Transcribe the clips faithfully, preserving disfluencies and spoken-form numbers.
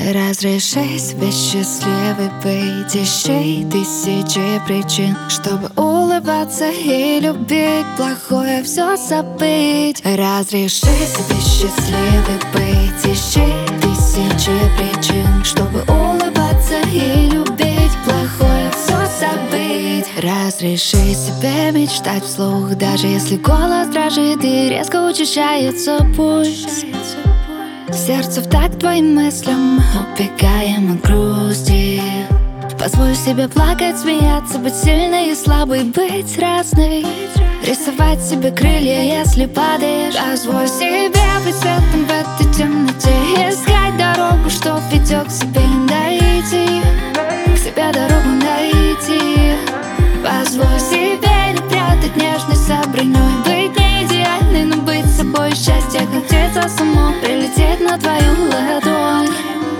Разреши себе счастливой быть. Ищи тысячи причин, чтобы улыбаться и любить, плохое все забыть. Разреши себе счастливой быть. Ищи тысячи причин, чтобы улыбаться и любить, плохое все забыть. Разреши себе мечтать вслух, даже если голос дрожит и резко учащается пульс. Сердце в такт твоим мыслям, убегаем от грусти. Позволь себе плакать, смеяться, быть сильной и слабой, быть разной. Рисовать себе крылья, если падаешь. Позволь себе быть светом в этой темноте. Искать дорогу, что ведет к себе, найти к себе дорогу найти. Позволь себе не прятать нежность за броней. Быть не идеальной, но быть собой. Счастье, как птица само, прилететь на твою ладонь.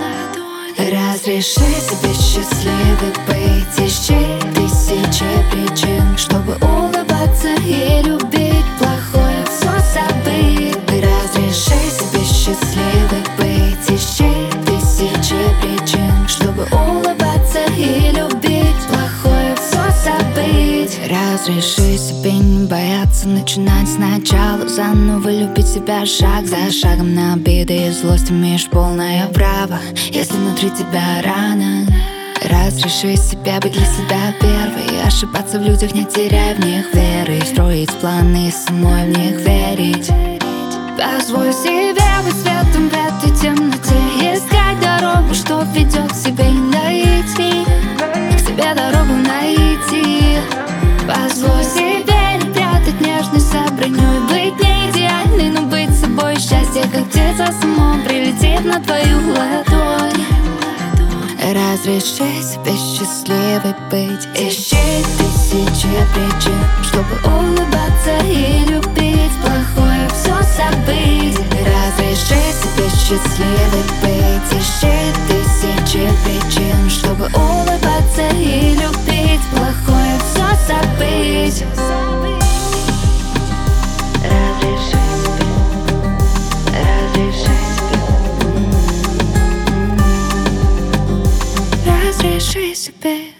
Разреши себе счастливой быть. Ищи тысячи причин, чтобы улыбаться и любить, плохое все забыть. Разреши себе счастливой быть. Ищи тысячи причин, чтобы улыбаться и любить, плохое все забыть. Разреши себе не бояться начинать сначала, заново любить себя шаг за шагом. На обиды и злость имеешь полное право, если внутри тебя рано. Разреши себе быть для себя первой, ошибаться в людях, не теряя в них веры, строить планы и самой в них верить. Позволь себе быть светом в этой темноте. Искать дорогу, что ведет к себе, и найти к себе дорогу найти. Позволь себе не прятать нежность за броней. Быть не идеальной, но быть собой. Счастье, как птица само, прилетит на твою ладонь. Разреши себе счастливой быть. Ищи тысячи причин, чтобы улыбаться и любить, плохое все забыть. Разреши себе счастливой быть. Ищи тысячи причин, чтобы улыбаться и любить, плохое все забыть. Разреши себе, разреши себе, разреши себе.